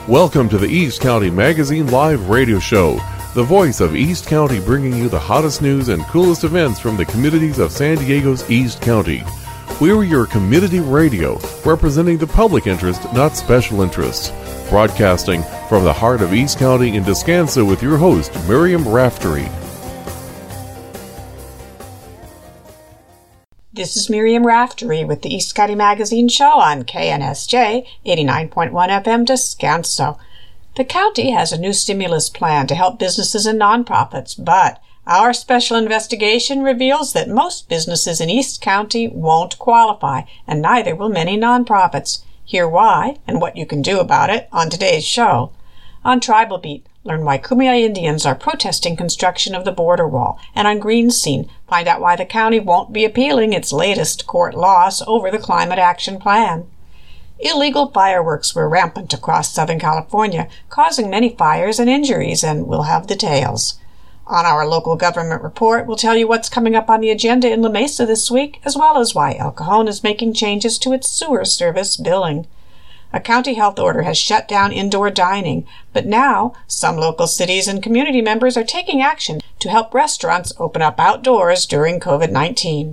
Welcome to the East County Magazine Live Radio Show, the voice of East County, bringing you the hottest news and coolest events from the communities of San Diego's East County. We're your community radio, representing the public interest, not special interests. Broadcasting from the heart of East County in Descanso with your host, Miriam Raftery. This is Miriam Raftery with the East County Magazine Show on KNSJ 89.1 FM Descanso. The county has a new stimulus plan to help businesses and nonprofits, but our special investigation reveals that most businesses in East County won't qualify, and neither will many nonprofits. Hear why and what you can do about it on today's show. On Tribal Beat, learn why Kumeyaay Indians are protesting construction of the border wall. And on Green Scene, find out why the county won't be appealing its latest court loss over the Climate Action Plan. Illegal fireworks were rampant across Southern California, causing many fires and injuries, and we'll have details. On our local government report, we'll tell you what's coming up on the agenda in La Mesa this week, as well as why El Cajon is making changes to its sewer service billing. A county health order has shut down indoor dining, but now some local cities and community members are taking action to help restaurants open up outdoors during COVID-19.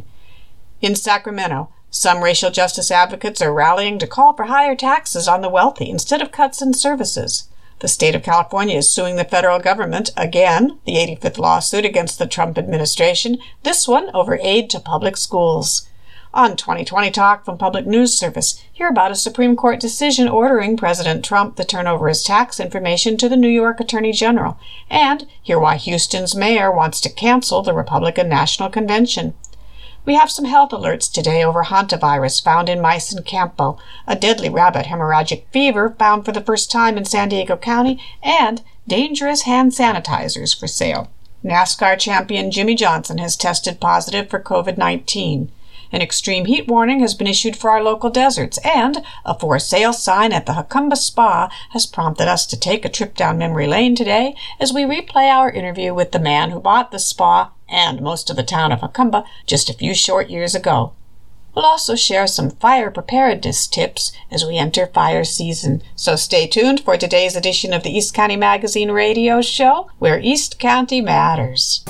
In Sacramento, some racial justice advocates are rallying to call for higher taxes on the wealthy instead of cuts in services. The state of California is suing the federal government again, the 85th lawsuit against the Trump administration, this one over aid to public schools. On 2020 Talk from Public News Service, hear about a Supreme Court decision ordering President Trump to turn over his tax information to the New York Attorney General, and hear why Houston's mayor wants to cancel the Republican National Convention. We have some health alerts today over hantavirus found in mice in Campo, a deadly rabbit hemorrhagic fever found for the first time in San Diego County, and dangerous hand sanitizers for sale. NASCAR champion Jimmie Johnson has tested positive for COVID-19. An extreme heat warning has been issued for our local deserts, and a for sale sign at the Jacumba Spa has prompted us to take a trip down memory lane today as we replay our interview with the man who bought the spa and most of the town of Jacumba just a few short years ago. We'll also share some fire preparedness tips as we enter fire season, so stay tuned for today's edition of the East County Magazine Radio Show, where East County matters.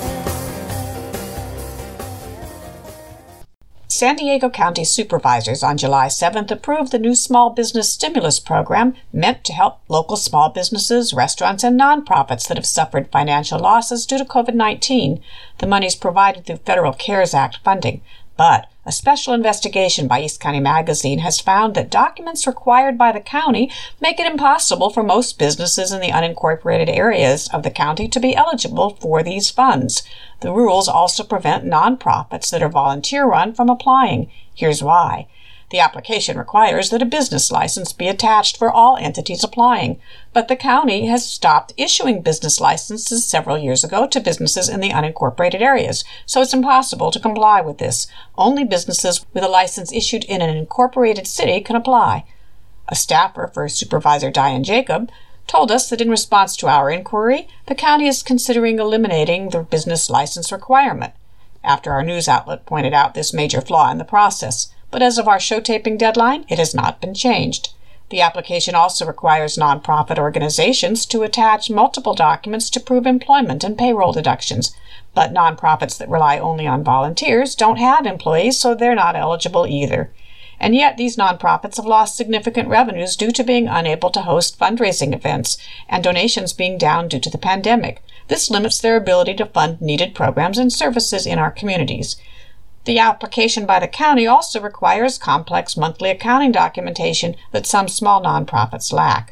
San Diego County supervisors on July 7th approved the new small business stimulus program meant to help local small businesses, restaurants, and nonprofits that have suffered financial losses due to COVID-19. The money is provided through federal CARES Act funding. But a special investigation by East County Magazine has found that documents required by the county make it impossible for most businesses in the unincorporated areas of the county to be eligible for these funds. The rules also prevent nonprofits that are volunteer-run from applying. Here's why. The application requires that a business license be attached for all entities applying, but the county has stopped issuing business licenses several years ago to businesses in the unincorporated areas, so it's impossible to comply with this. Only businesses with a license issued in an incorporated city can apply. A staffer for Supervisor Diane Jacob told us that in response to our inquiry, the county is considering eliminating the business license requirement, after our news outlet pointed out this major flaw in the process. But as of our show taping deadline, it has not been changed. The application also requires nonprofit organizations to attach multiple documents to prove employment and payroll deductions. But nonprofits that rely only on volunteers don't have employees, so they're not eligible either. And yet these nonprofits have lost significant revenues due to being unable to host fundraising events and donations being down due to the pandemic. This limits their ability to fund needed programs and services in our communities. The application by the county also requires complex monthly accounting documentation that some small nonprofits lack.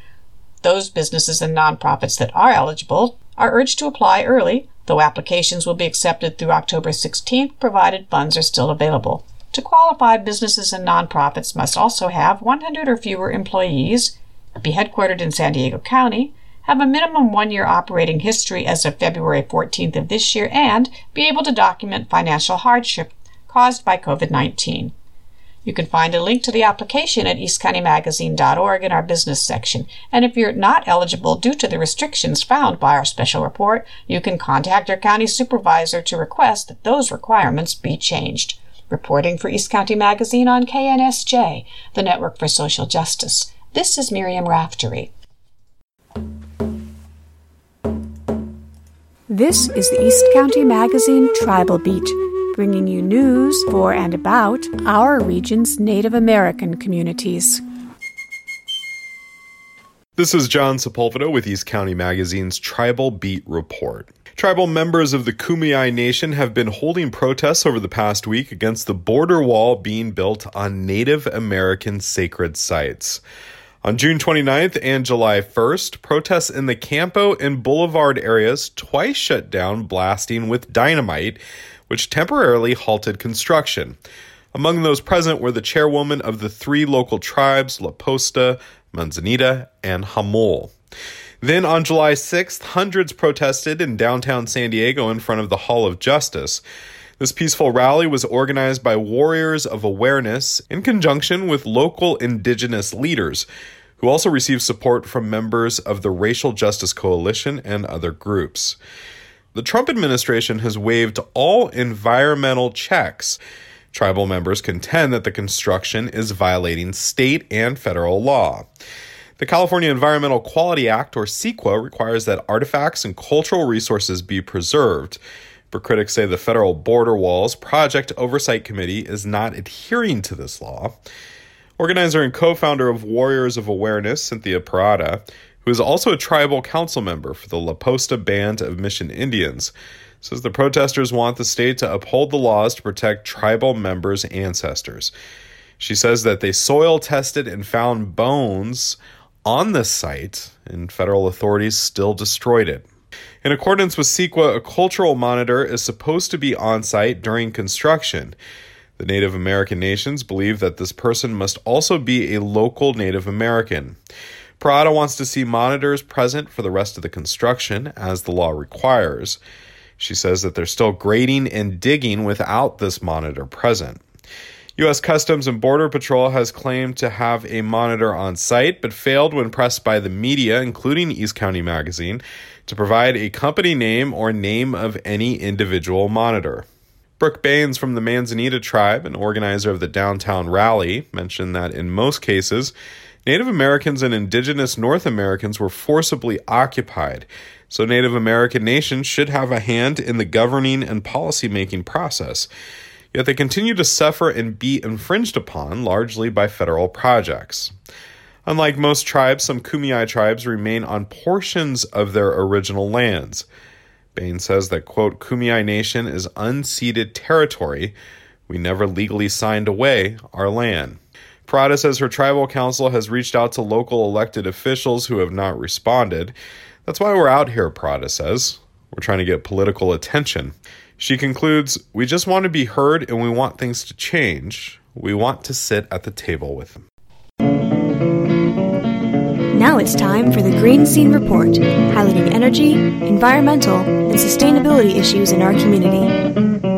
Those businesses and nonprofits that are eligible are urged to apply early, though applications will be accepted through October 16th, provided funds are still available. To qualify, businesses and nonprofits must also have 100 or fewer employees, be headquartered in San Diego County, have a minimum one-year operating history as of February 14th of this year, and be able to document financial hardship caused by COVID-19. You can find a link to the application at eastcountymagazine.org in our business section. And if you're not eligible due to the restrictions found by our special report, you can contact your county supervisor to request that those requirements be changed. Reporting for East County Magazine on KNSJ, the Network for Social Justice. This is Miriam Raftery. This is the East County Magazine Tribal Beat, bringing you news for and about our region's Native American communities. This is John Sepulveda with East County Magazine's Tribal Beat Report. Tribal members of the Kumeyaay Nation have been holding protests over the past week against the border wall being built on Native American sacred sites. On June 29th and July 1st, protests in the Campo and Boulevard areas twice shut down blasting with dynamite, which temporarily halted construction. Among those present were the chairwoman of the three local tribes, La Posta, Manzanita, and Hamul. Then on July 6th, hundreds protested in downtown San Diego in front of the Hall of Justice. This peaceful rally was organized by Warriors of Awareness in conjunction with local indigenous leaders, who also received support from members of the Racial Justice Coalition and other groups. The Trump administration has waived all environmental checks. Tribal members contend that the construction is violating state and federal law. The California Environmental Quality Act, or CEQA, requires that artifacts and cultural resources be preserved. But critics say the Federal Border Walls Project Oversight Committee is not adhering to this law. Organizer and co-founder of Warriors of Awareness, Cynthia Parada, who is also a tribal council member for the La Posta Band of Mission Indians, says the protesters want the state to uphold the laws to protect tribal members' ancestors. She says that they soil tested and found bones on the site, and federal authorities still destroyed it. In accordance with CEQA, a cultural monitor is supposed to be on site during construction. The Native American nations believe that this person must also be a local Native American. Parada wants to see monitors present for the rest of the construction, as the law requires. She says that they're still grading and digging without this monitor present. U.S. Customs and Border Patrol has claimed to have a monitor on site, but failed when pressed by the media, including East County Magazine, to provide a company name or name of any individual monitor. Brooke Baines from the Manzanita tribe, an organizer of the downtown rally, mentioned that in most cases, Native Americans and indigenous North Americans were forcibly occupied, so Native American nations should have a hand in the governing and policy-making process. Yet they continue to suffer and be infringed upon, largely by federal projects. Unlike most tribes, some Kumeyaay tribes remain on portions of their original lands. Bain says that, quote, Kumeyaay Nation is unceded territory. We never legally signed away our land. Parada says her tribal council has reached out to local elected officials who have not responded. That's why we're out here, Parada says. We're trying to get political attention. She concludes, we just want to be heard and we want things to change. We want to sit at the table with them. Now it's time for the Green Scene Report, highlighting energy, environmental, and sustainability issues in our community.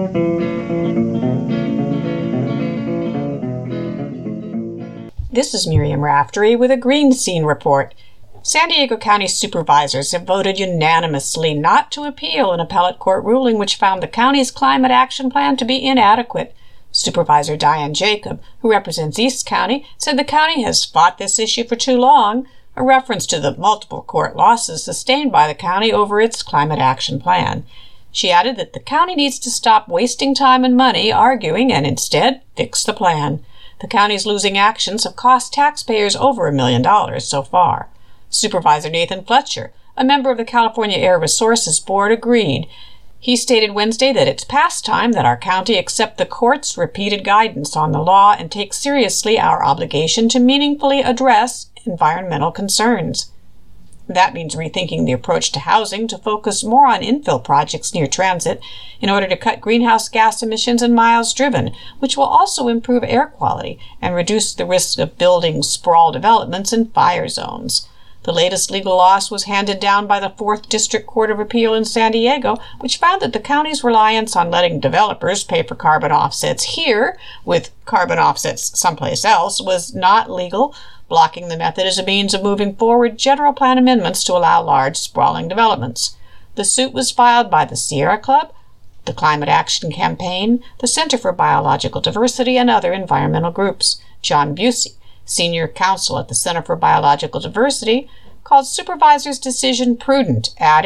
This is Miriam Raftery with a Green Scene Report. San Diego County supervisors have voted unanimously not to appeal an appellate court ruling which found the county's climate action plan to be inadequate. Supervisor Diane Jacob, who represents East County, said the county has fought this issue for too long, a reference to the multiple court losses sustained by the county over its climate action plan. She added that the county needs to stop wasting time and money arguing and instead fix the plan. The county's losing actions have cost taxpayers over $1 million so far. Supervisor Nathan Fletcher, a member of the California Air Resources Board, agreed. He stated Wednesday that it's past time that our county accept the court's repeated guidance on the law and take seriously our obligation to meaningfully address environmental concerns. That means rethinking the approach to housing to focus more on infill projects near transit in order to cut greenhouse gas emissions and miles driven, which will also improve air quality and reduce the risk of building sprawl developments in fire zones. The latest legal loss was handed down by the 4th District Court of Appeal in San Diego, which found that the county's reliance on letting developers pay for carbon offsets here with carbon offsets someplace else was not legal, blocking the method as a means of moving forward general plan amendments to allow large, sprawling developments. The suit was filed by the Sierra Club, the Climate Action Campaign, the Center for Biological Diversity, and other environmental groups. John Busey, senior counsel at the Center for Biological Diversity, called supervisor's decision prudent, adding,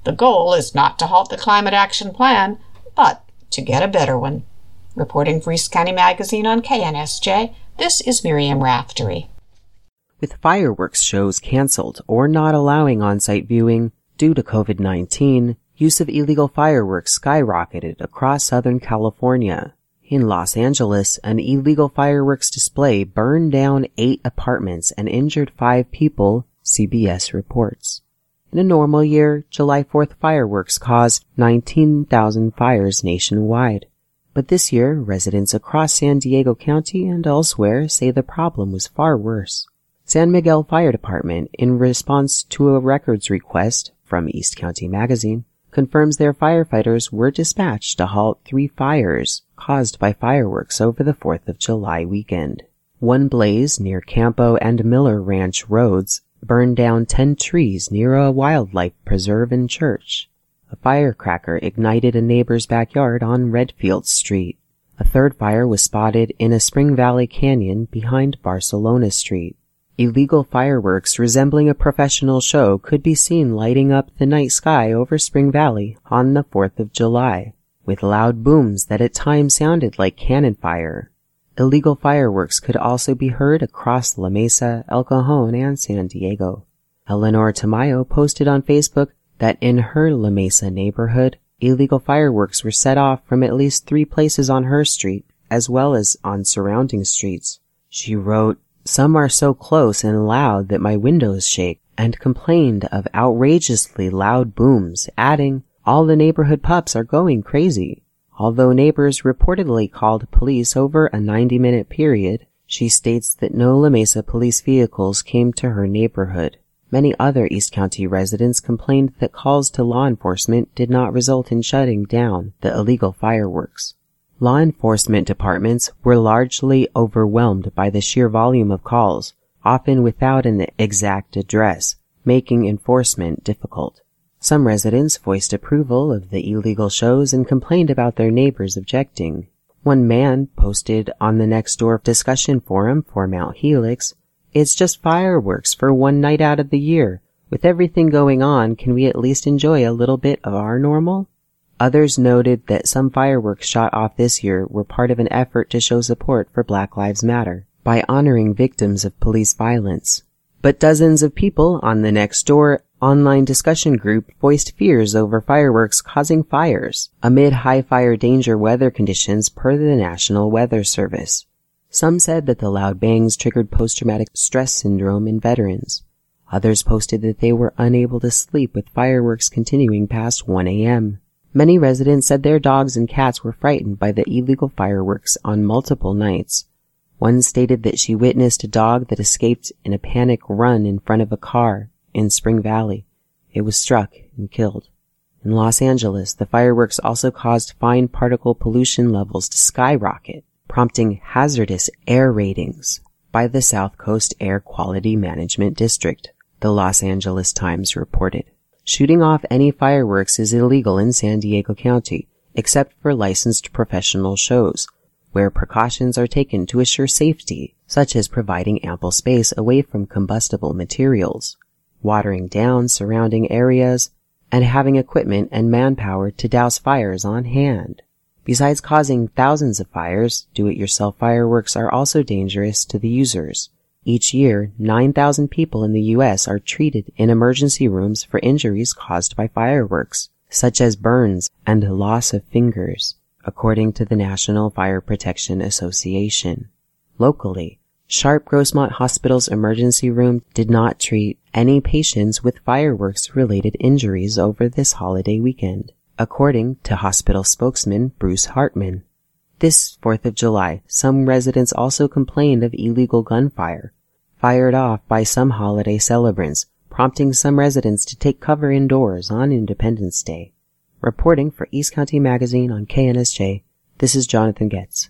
The goal is not to halt the climate action plan, but to get a better one. Reporting for East County Magazine on KNSJ, this is Miriam Raftery. With fireworks shows canceled or not allowing on-site viewing due to COVID-19, use of illegal fireworks skyrocketed across Southern California. In Los Angeles, an illegal fireworks display burned down 8 apartments and injured 5 people, CBS reports. In a normal year, July 4th fireworks caused 19,000 fires nationwide. But this year, residents across San Diego County and elsewhere say the problem was far worse. San Miguel Fire Department, in response to a records request from East County Magazine, confirms their firefighters were dispatched to halt 3 fires caused by fireworks over the 4th of July weekend. One blaze near Campo and Miller Ranch roads burned down 10 trees near a wildlife preserve and church. A firecracker ignited a neighbor's backyard on Redfield Street. A third fire was spotted in a Spring Valley canyon behind Barcelona Street. Illegal fireworks resembling a professional show could be seen lighting up the night sky over Spring Valley on the 4th of July, with loud booms that at times sounded like cannon fire. Illegal fireworks could also be heard across La Mesa, El Cajon, and San Diego. Eleanor Tamayo posted on Facebook that in her La Mesa neighborhood, illegal fireworks were set off from at least 3 places on her street, as well as on surrounding streets. She wrote, "Some are so close and loud that my windows shake," and complained of outrageously loud booms, adding, "All the neighborhood pups are going crazy." Although neighbors reportedly called police over a 90-minute period, she states that no La Mesa police vehicles came to her neighborhood. Many other East County residents complained that calls to law enforcement did not result in shutting down the illegal fireworks. Law enforcement departments were largely overwhelmed by the sheer volume of calls, often without an exact address, making enforcement difficult. Some residents voiced approval of the illegal shows and complained about their neighbors objecting. One man posted on the Nextdoor discussion forum for Mount Helix, "It's just fireworks for one night out of the year. With everything going on, can we at least enjoy a little bit of our normal?" Others noted that some fireworks shot off this year were part of an effort to show support for Black Lives Matter by honoring victims of police violence. But dozens of people on the Nextdoor online discussion group voiced fears over fireworks causing fires amid high fire danger weather conditions per the National Weather Service. Some said that the loud bangs triggered post-traumatic stress syndrome in veterans. Others posted that they were unable to sleep with fireworks continuing past 1 a.m. Many residents said their dogs and cats were frightened by the illegal fireworks on multiple nights. One stated that she witnessed a dog that escaped in a panic run in front of a car in Spring Valley. It was struck and killed. In Los Angeles, the fireworks also caused fine particle pollution levels to skyrocket, prompting hazardous air ratings by the South Coast Air Quality Management District, the Los Angeles Times reported. Shooting off any fireworks is illegal in San Diego County, except for licensed professional shows, where precautions are taken to assure safety, such as providing ample space away from combustible materials, watering down surrounding areas, and having equipment and manpower to douse fires on hand. Besides causing thousands of fires, do-it-yourself fireworks are also dangerous to the users. Each year, 9,000 people in the U.S. are treated in emergency rooms for injuries caused by fireworks, such as burns and loss of fingers, according to the National Fire Protection Association. Locally, Sharp Grossmont Hospital's emergency room did not treat any patients with fireworks-related injuries over this holiday weekend, according to hospital spokesman Bruce Hartman. This 4th of July, some residents also complained of illegal gunfire, fired off by some holiday celebrants, prompting some residents to take cover indoors on Independence Day. Reporting for East County Magazine on KNSJ, this is Jonathan Getz.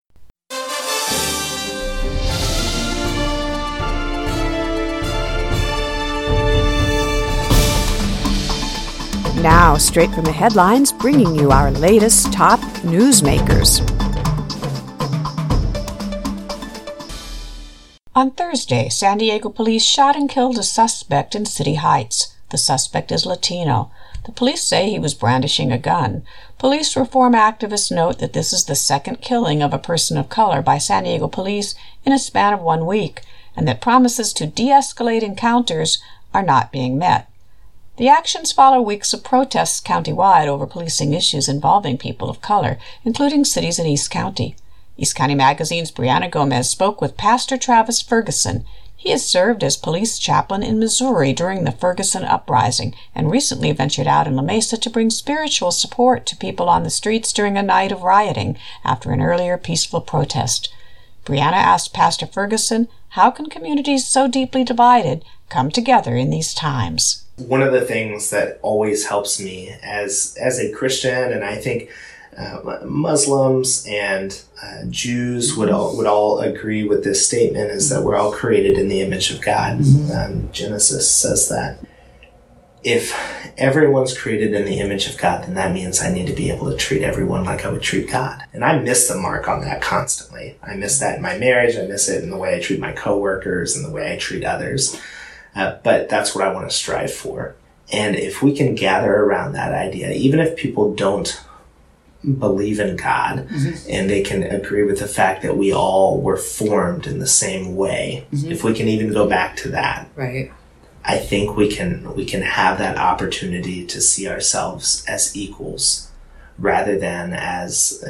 Now, straight from the headlines, bringing you our latest top newsmakers. On Thursday, San Diego police shot and killed a suspect in City Heights. The suspect is Latino. The police say he was brandishing a gun. Police reform activists note that this is the second killing of a person of color by San Diego police in a span of 1 week, and that promises to de-escalate encounters are not being met. The actions follow weeks of protests countywide over policing issues involving people of color, including cities in East County. East County Magazine's Brianna Gomez spoke with Pastor Travis Ferguson. He has served as police chaplain in Missouri during the Ferguson uprising and recently ventured out in La Mesa to bring spiritual support to people on the streets during a night of rioting after an earlier peaceful protest. Brianna asked Pastor Ferguson, how can communities so deeply divided come together in these times? One of the things that always helps me as a Christian, and I think Muslims and Jews would all agree with this statement, is that we're all created in the image of God. Genesis says that. If everyone's created in the image of God, then that means I need to be able to treat everyone like I would treat God. And I miss the mark on that constantly. I miss that in my marriage. I miss it in the way I treat my coworkers and the way I treat others. But that's what I want to strive for. And if we can gather around that idea, even if people don't believe in God, and they can agree with the fact that we all were formed in the same way, if we can even go back to that, right, I think we can have that opportunity to see ourselves as equals rather than as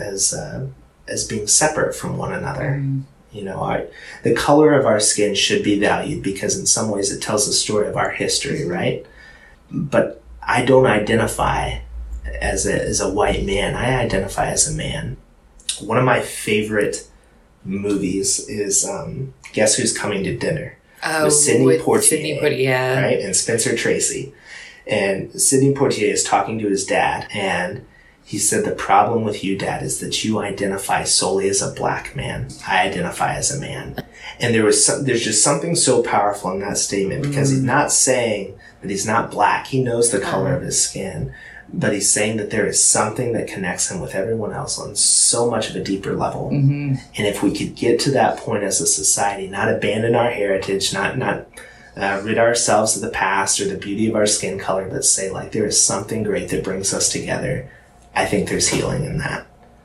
being separate from one another. You know, the color of our skin should be valued because in some ways it tells the story of our history, right? But I don't identify as a white man. I identify as a man. One of my favorite movies is Guess Who's Coming to Dinner? With Sidney Poitier, right? And Spencer Tracy. And Sidney Poitier is talking to his dad, and he said, the problem with you, Dad, is that you identify solely as a black man. I identify as a man. And there's just something so powerful in that statement because he's not saying that he's not black. He knows the color of his skin. But he's saying that there is something that connects him with everyone else on so much of a deeper level. And if we could get to that point as a society, not abandon our heritage, not rid ourselves of the past or the beauty of our skin color, but say, like, there is something great that brings us together, I think there's healing in that.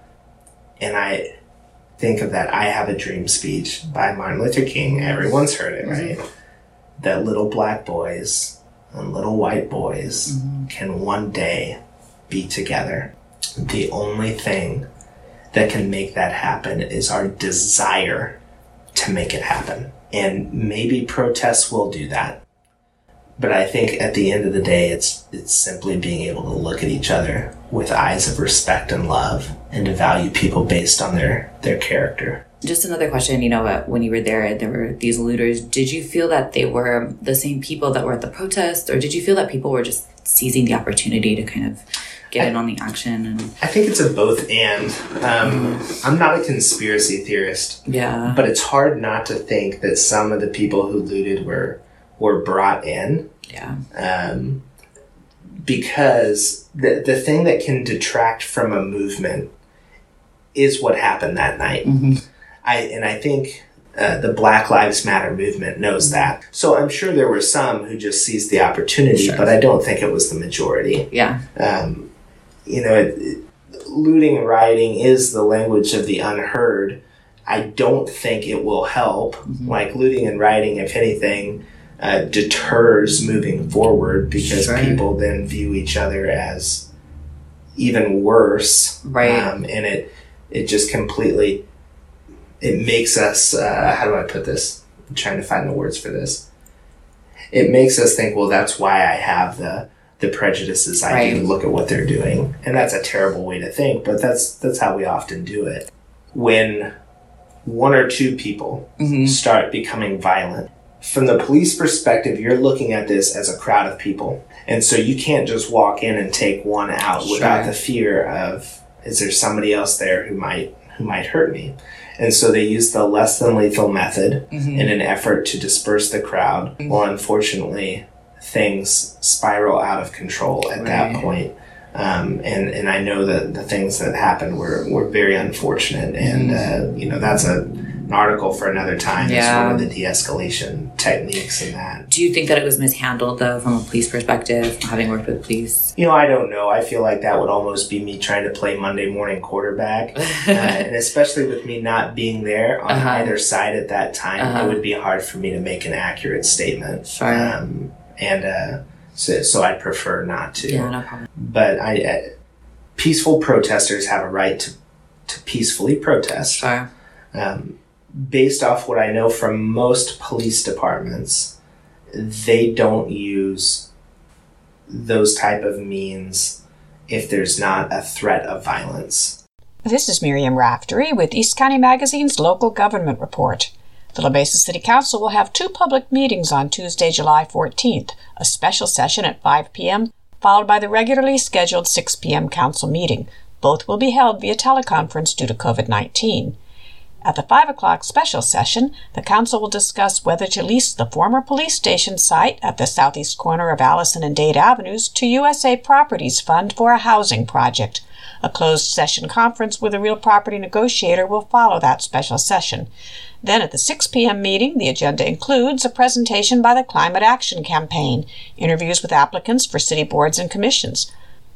And I think of that I Have a Dream speech by Martin Luther King. Everyone's heard it, right? That little black boys and little white boys can one day be together. The only thing that can make that happen is our desire to make it happen. And maybe protests will do that. But I think at the end of the day, it's simply being able to look at each other with eyes of respect and love and to value people based on their character. Just another question, you know, when you were there were these looters. Did you feel that they were the same people that were at the protest, or did you feel that people were just seizing the opportunity to kind of get in on the action? And I think it's a both and. I'm not a conspiracy theorist. Yeah. But it's hard not to think that some of the people who looted were brought in. Yeah. Because the thing that can detract from a movement is what happened that night. I think the Black Lives Matter movement knows that. So I'm sure there were some who just seized the opportunity, but I don't think it was the majority. Yeah. You know, looting and rioting is the language of the unheard. I don't think it will help. Like, looting and rioting, if anything, deters moving forward because people then view each other as even worse. Right. And it just completely... It makes us, how do I put this? I'm trying to find the words for this. It makes us think, well, that's why I have the prejudices I do to look at what they're doing. And that's a terrible way to think, but that's how we often do it. When one or two people start becoming violent, from the police perspective, you're looking at this as a crowd of people. And so you can't just walk in and take one out without the fear of, is there somebody else there who might hurt me? And so they use the less than lethal method in an effort to disperse the crowd. Well, unfortunately, things spiral out of control at that point And I know that the things that happened were very unfortunate, and that's an article for another time. Yeah. Sort of the de-escalation techniques and that. Do you think that it was mishandled though, from a police perspective, having worked with police? I don't know. I feel like that would almost be me trying to play Monday morning quarterback, and especially with me not being there on either side at that time, it would be hard for me to make an accurate statement. Sure. So I'd prefer not to. Yeah, no problem. But peaceful protesters have a right to peacefully protest. Sure. Based off what I know from most police departments, they don't use those type of means if there's not a threat of violence. This is Miriam Raftery with East County Magazine's Local Government Report. The La Mesa City Council will have 2 public meetings on Tuesday, July 14th, a special session at 5 p.m., followed by the regularly scheduled 6 p.m. council meeting. Both will be held via teleconference due to COVID-19. At the 5 o'clock special session, the council will discuss whether to lease the former police station site at the southeast corner of Allison and Dade Avenues to USA Properties Fund for a housing project. A closed session conference with a real property negotiator will follow that special session. Then at the 6 p.m. meeting, the agenda includes a presentation by the Climate Action Campaign, interviews with applicants for city boards and commissions,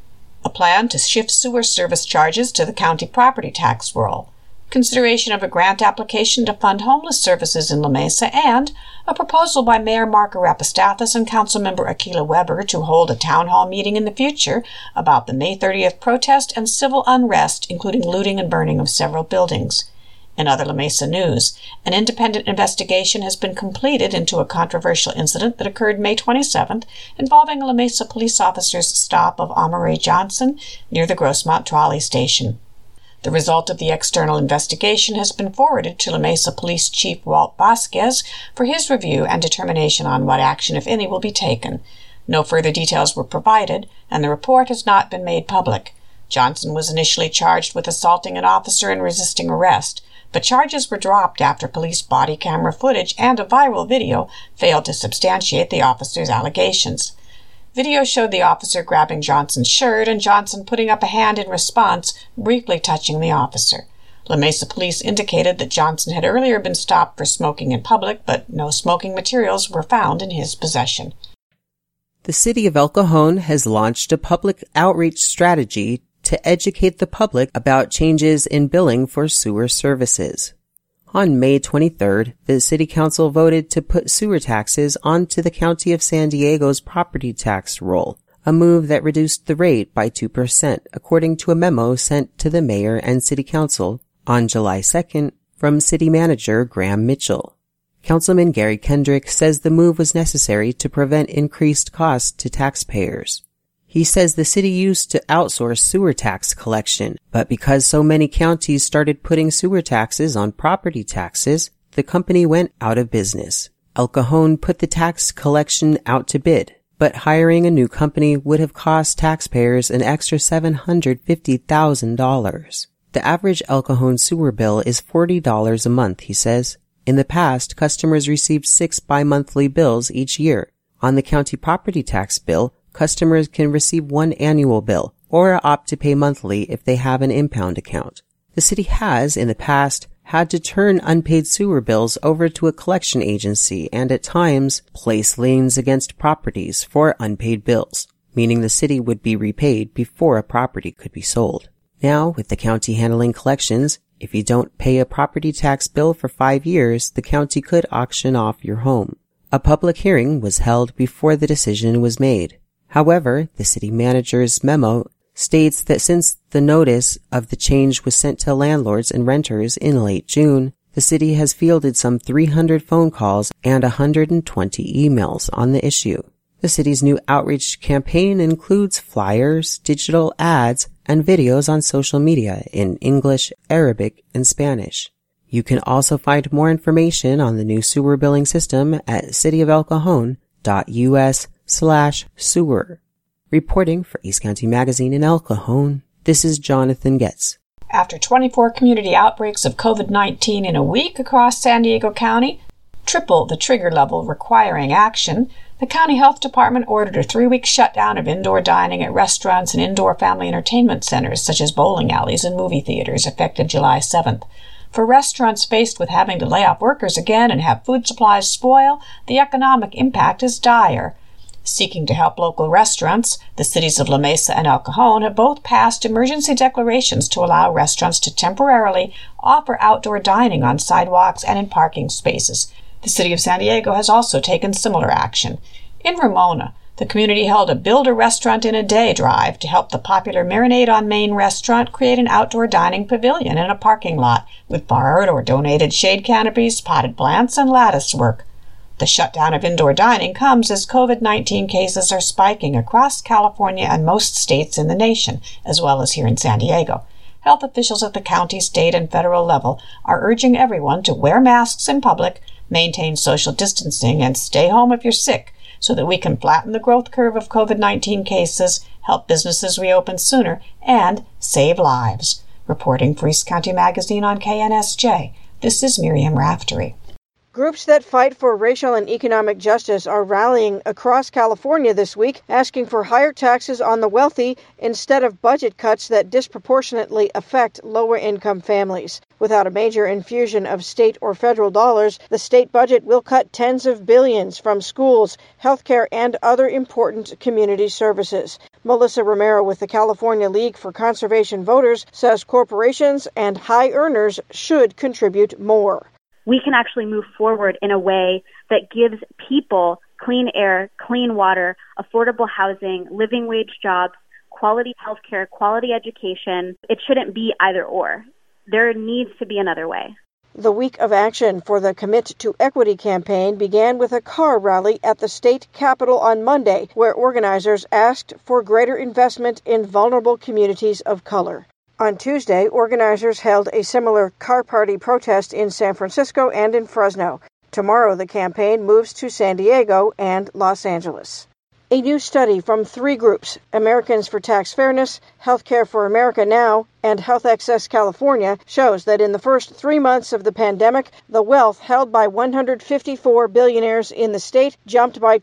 a plan to shift sewer service charges to the county property tax roll, consideration of a grant application to fund homeless services in La Mesa, and a proposal by Mayor Mark Arapastathis and Councilmember Akila Weber to hold a town hall meeting in the future about the May 30th protest and civil unrest, including looting and burning of several buildings. In other La Mesa news, an independent investigation has been completed into a controversial incident that occurred May 27th involving a La Mesa police officer's stop of Amaray Johnson near the Grossmont trolley station. The result of the external investigation has been forwarded to La Mesa Police Chief Walt Vasquez for his review and determination on what action, if any, will be taken. No further details were provided, and the report has not been made public. Johnson was initially charged with assaulting an officer and resisting arrest, but charges were dropped after police body camera footage and a viral video failed to substantiate the officer's allegations. Video showed the officer grabbing Johnson's shirt and Johnson putting up a hand in response, briefly touching the officer. La Mesa police indicated that Johnson had earlier been stopped for smoking in public, but no smoking materials were found in his possession. The city of El Cajon has launched a public outreach strategy to educate the public about changes in billing for sewer services. On May 23rd, the City Council voted to put sewer taxes onto the County of San Diego's property tax roll, a move that reduced the rate by 2%, according to a memo sent to the Mayor and City Council on July 2nd from City Manager Graham Mitchell. Councilman Gary Kendrick says the move was necessary to prevent increased costs to taxpayers. He says the city used to outsource sewer tax collection, but because so many counties started putting sewer taxes on property taxes, the company went out of business. El Cajon put the tax collection out to bid, but hiring a new company would have cost taxpayers an extra $750,000. The average El Cajon sewer bill is $40 a month, he says. In the past, customers received 6 bi-monthly bills each year. On the county property tax bill, customers can receive 1 annual bill or opt to pay monthly if they have an impound account. The city has, in the past, had to turn unpaid sewer bills over to a collection agency and at times place liens against properties for unpaid bills, meaning the city would be repaid before a property could be sold. Now, with the county handling collections, if you don't pay a property tax bill for 5 years, the county could auction off your home. A public hearing was held before the decision was made. However, the city manager's memo states that since the notice of the change was sent to landlords and renters in late June, the city has fielded some 300 phone calls and 120 emails on the issue. The city's new outreach campaign includes flyers, digital ads, and videos on social media in English, Arabic, and Spanish. You can also find more information on the new sewer billing system at cityofelcajon.us/sewer. Reporting for East County Magazine in El Cajon, this is Jonathan Getz. After 24 community outbreaks of COVID-19 in a week across San Diego County, triple the trigger level requiring action, the County Health Department ordered a 3-week shutdown of indoor dining at restaurants and indoor family entertainment centers such as bowling alleys and movie theaters effective July 7th. For restaurants faced with having to lay off workers again and have food supplies spoil, the economic impact is dire. Seeking to help local restaurants, the cities of La Mesa and El Cajon have both passed emergency declarations to allow restaurants to temporarily offer outdoor dining on sidewalks and in parking spaces. The city of San Diego has also taken similar action. In Ramona, the community held a Build a Restaurant in a Day drive to help the popular Marinade on Main restaurant create an outdoor dining pavilion in a parking lot with borrowed or donated shade canopies, potted plants, and lattice work. The shutdown of indoor dining comes as COVID-19 cases are spiking across California and most states in the nation, as well as here in San Diego. Health officials at the county, state, and federal level are urging everyone to wear masks in public, maintain social distancing, and stay home if you're sick so that we can flatten the growth curve of COVID-19 cases, help businesses reopen sooner, and save lives. Reporting for East County Magazine on KNSJ, this is Miriam Raftery. Groups that fight for racial and economic justice are rallying across California this week, asking for higher taxes on the wealthy instead of budget cuts that disproportionately affect lower-income families. Without a major infusion of state or federal dollars, the state budget will cut tens of billions from schools, healthcare, and other important community services. Melissa Romero with the California League for Conservation Voters says corporations and high earners should contribute more. We can actually move forward in a way that gives people clean air, clean water, affordable housing, living wage jobs, quality healthcare, quality education. It shouldn't be either or. There needs to be another way. The week of action for the Commit to Equity campaign began with a car rally at the state capitol on Monday, where organizers asked for greater investment in vulnerable communities of color. On Tuesday, organizers held a similar car party protest in San Francisco and in Fresno. Tomorrow, the campaign moves to San Diego and Los Angeles. A new study from 3 groups, Americans for Tax Fairness, Healthcare for America Now, and Health Access California, shows that in the first 3 months of the pandemic, the wealth held by 154 billionaires in the state jumped by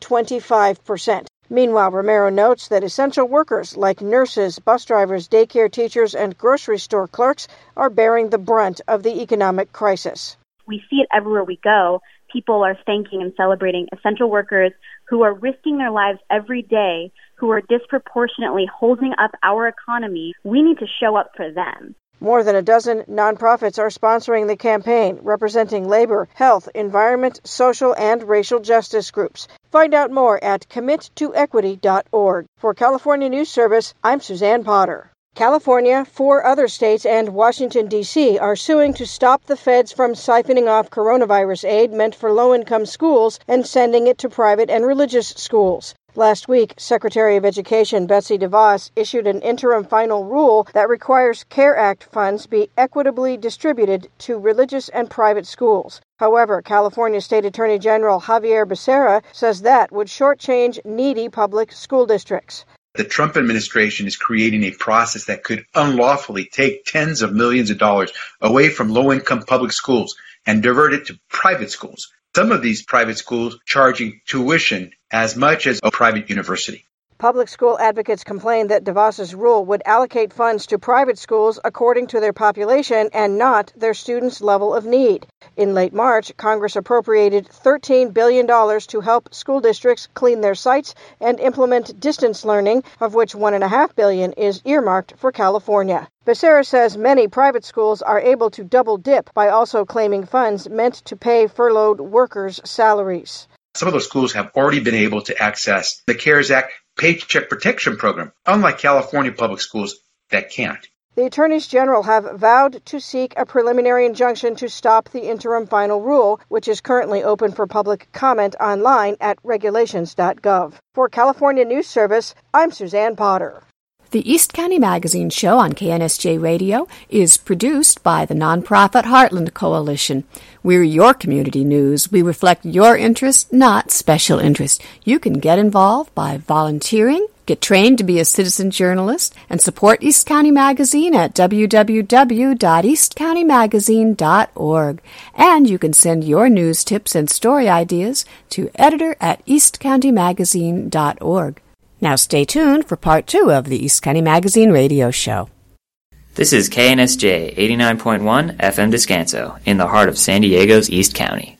25%. Meanwhile, Romero notes that essential workers like nurses, bus drivers, daycare teachers, and grocery store clerks are bearing the brunt of the economic crisis. We see it everywhere we go. People are thanking and celebrating essential workers who are risking their lives every day, who are disproportionately holding up our economy. We need to show up for them. More than a dozen nonprofits are sponsoring the campaign, representing labor, health, environment, social, and racial justice groups. Find out more at committoequity.org. For California News Service, I'm Suzanne Potter. California, 4 other states, and Washington, D.C. are suing to stop the feds from siphoning off coronavirus aid meant for low-income schools and sending it to private and religious schools. Last week, Secretary of Education Betsy DeVos issued an interim final rule that requires CARE Act funds be equitably distributed to religious and private schools. However, California State Attorney General Javier Becerra says that would shortchange needy public school districts. The Trump administration is creating a process that could unlawfully take tens of millions of dollars away from low-income public schools and divert it to private schools. Some of these private schools charging tuition as much as a private university. Public school advocates complain that DeVos's rule would allocate funds to private schools according to their population and not their students' level of need. In late March, Congress appropriated $13 billion to help school districts clean their sites and implement distance learning, of which $1.5 billion is earmarked for California. Becerra says many private schools are able to double dip by also claiming funds meant to pay furloughed workers' salaries. Some of those schools have already been able to access the CARES Act Paycheck Protection Program, unlike California public schools that can't. The attorneys general have vowed to seek a preliminary injunction to stop the interim final rule, which is currently open for public comment online at regulations.gov. For California News Service, I'm Suzanne Potter. The East County Magazine show on KNSJ Radio is produced by the nonprofit Heartland Coalition. We're your community news. We reflect your interests, not special interests. You can get involved by volunteering Get trained to be a citizen journalist and support East County Magazine at www.eastcountymagazine.org. And you can send your news tips and story ideas to editor@eastcountymagazine.org. Now stay tuned for part 2 of the East County Magazine radio show. This is KNSJ 89.1 FM Descanso in the heart of San Diego's East County.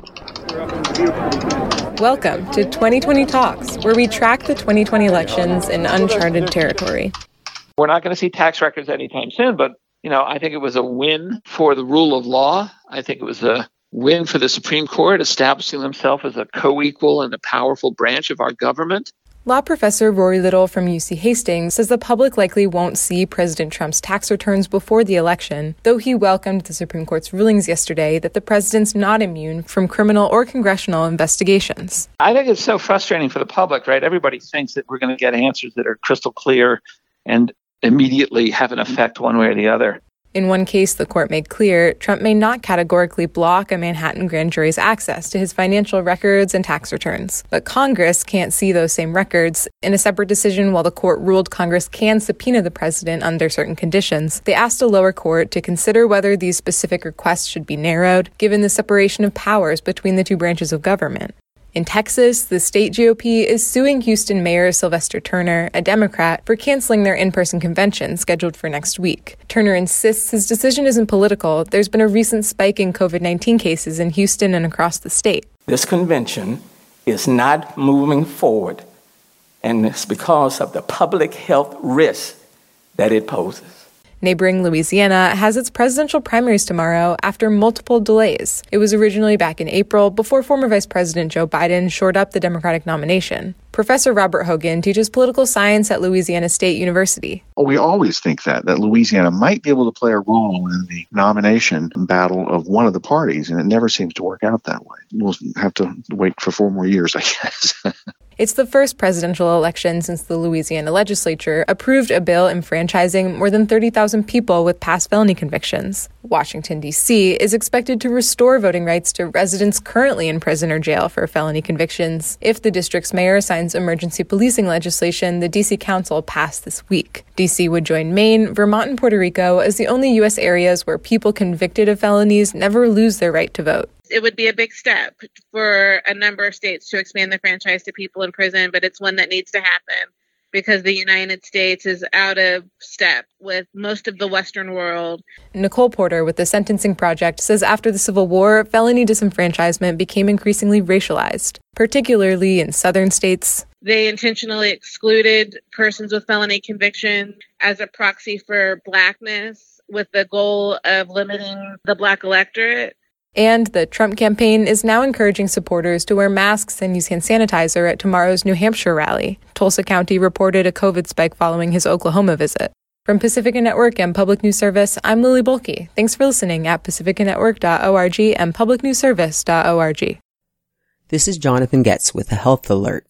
Welcome to 2020 Talks, where we track the 2020 elections in uncharted territory. We're not going to see tax records anytime soon, but, I think it was a win for the rule of law. I think it was a win for the Supreme Court, establishing themselves as a co-equal and a powerful branch of our government. Law professor Rory Little from UC Hastings says the public likely won't see President Trump's tax returns before the election, though he welcomed the Supreme Court's rulings yesterday that the president's not immune from criminal or congressional investigations. I think it's so frustrating for the public, right? Everybody thinks that we're going to get answers that are crystal clear and immediately have an effect one way or the other. In one case, the court made clear Trump may not categorically block a Manhattan grand jury's access to his financial records and tax returns. But Congress can't see those same records. In a separate decision, while the court ruled Congress can subpoena the president under certain conditions, they asked a lower court to consider whether these specific requests should be narrowed, given the separation of powers between the two branches of government. In Texas, the state GOP is suing Houston Mayor Sylvester Turner, a Democrat, for canceling their in-person convention scheduled for next week. Turner insists his decision isn't political. There's been a recent spike in COVID-19 cases in Houston and across the state. This convention is not moving forward, and it's because of the public health risks that it poses. Neighboring Louisiana has its presidential primaries tomorrow after multiple delays. It was originally back in April before former Vice President Joe Biden shored up the Democratic nomination. Professor Robert Hogan teaches political science at Louisiana State University. We always think that Louisiana might be able to play a role in the nomination battle of one of the parties, and it never seems to work out that way. We'll have to wait for 4 more years, I guess. It's the first presidential election since the Louisiana legislature approved a bill enfranchising more than 30,000 people with past felony convictions. Washington, D.C. is expected to restore voting rights to residents currently in prison or jail for felony convictions if the district's mayor signs emergency policing legislation the D.C. Council passed this week. D.C. would join Maine, Vermont, and Puerto Rico as the only U.S. areas where people convicted of felonies never lose their right to vote. It would be a big step for a number of states to expand the franchise to people in prison, but it's one that needs to happen because the United States is out of step with most of the Western world. Nicole Porter with the Sentencing Project says after the Civil War, felony disenfranchisement became increasingly racialized, particularly in southern states. They intentionally excluded persons with felony conviction as a proxy for blackness with the goal of limiting the black electorate. And the Trump campaign is now encouraging supporters to wear masks and use hand sanitizer at tomorrow's New Hampshire rally. Tulsa County reported a COVID spike following his Oklahoma visit. From Pacifica Network and Public News Service, I'm Lily Bolke. Thanks for listening at pacificanetwork.org and publicnewsservice.org. This is Jonathan Getz with a health alert.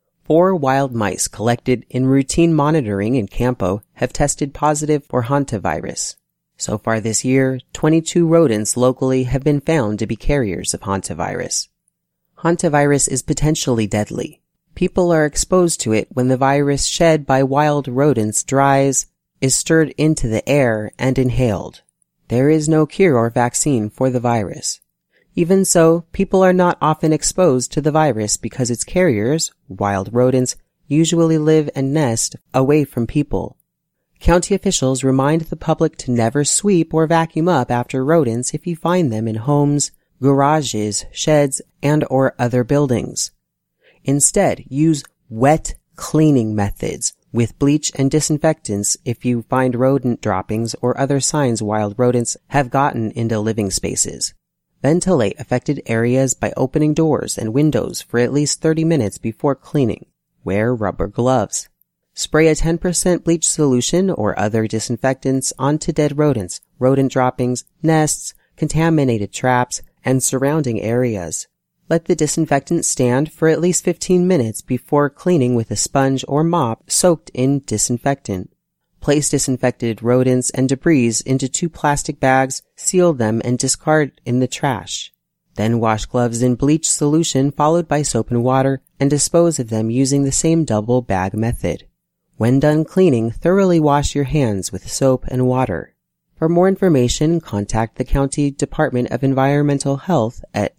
4 wild mice collected in routine monitoring in Campo have tested positive for hantavirus. So far this year, 22 rodents locally have been found to be carriers of hantavirus. Hantavirus is potentially deadly. People are exposed to it when the virus shed by wild rodents dries, is stirred into the air, and inhaled. There is no cure or vaccine for the virus. Even so, people are not often exposed to the virus because its carriers, wild rodents, usually live and nest away from people. County officials remind the public to never sweep or vacuum up after rodents if you find them in homes, garages, sheds, and or other buildings. Instead, use wet cleaning methods with bleach and disinfectants if you find rodent droppings or other signs wild rodents have gotten into living spaces. Ventilate affected areas by opening doors and windows for at least 30 minutes before cleaning. Wear rubber gloves. Spray a 10% bleach solution or other disinfectants onto dead rodents, rodent droppings, nests, contaminated traps, and surrounding areas. Let the disinfectant stand for at least 15 minutes before cleaning with a sponge or mop soaked in disinfectant. Place disinfected rodents and debris into 2 plastic bags, seal them, and discard in the trash. Then wash gloves in bleach solution followed by soap and water and dispose of them using the same double bag method. When done cleaning, thoroughly wash your hands with soap and water. For more information, contact the County Department of Environmental Health at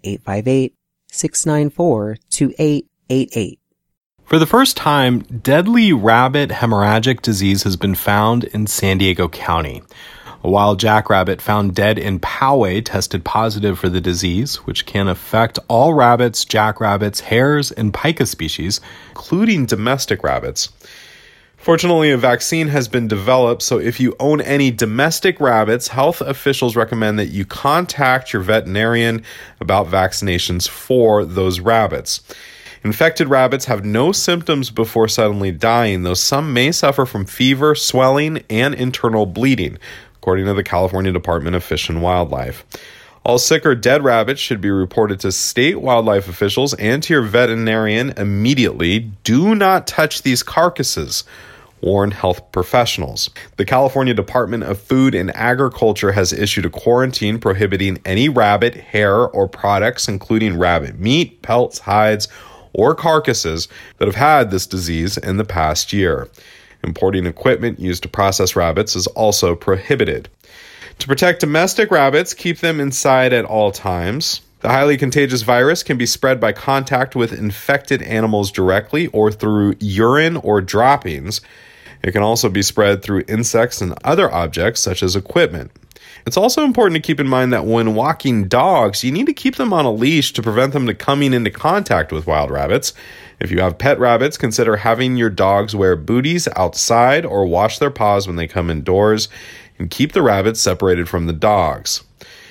858-694-2888. For the first time, deadly rabbit hemorrhagic disease has been found in San Diego County. A wild jackrabbit found dead in Poway tested positive for the disease, which can affect all rabbits, jackrabbits, hares, and pika species, including domestic rabbits. Fortunately, a vaccine has been developed, so if you own any domestic rabbits, health officials recommend that you contact your veterinarian about vaccinations for those rabbits. Infected rabbits have no symptoms before suddenly dying, though some may suffer from fever, swelling, and internal bleeding, according to the California Department of Fish and Wildlife. All sick or dead rabbits should be reported to state wildlife officials and to your veterinarian immediately. Do not touch these carcasses, warn health professionals. The California Department of Food and Agriculture has issued a quarantine prohibiting any rabbit, hair, or products, including rabbit meat, pelts, hides, or carcasses that have had this disease in the past year. Importing equipment used to process rabbits is also prohibited. To protect domestic rabbits, keep them inside at all times. The highly contagious virus can be spread by contact with infected animals directly or through urine or droppings. It can also be spread through insects and other objects such as equipment. It's also important to keep in mind that when walking dogs, you need to keep them on a leash to prevent them from coming into contact with wild rabbits. If you have pet rabbits, consider having your dogs wear booties outside or wash their paws when they come indoors, and keep the rabbits separated from the dogs.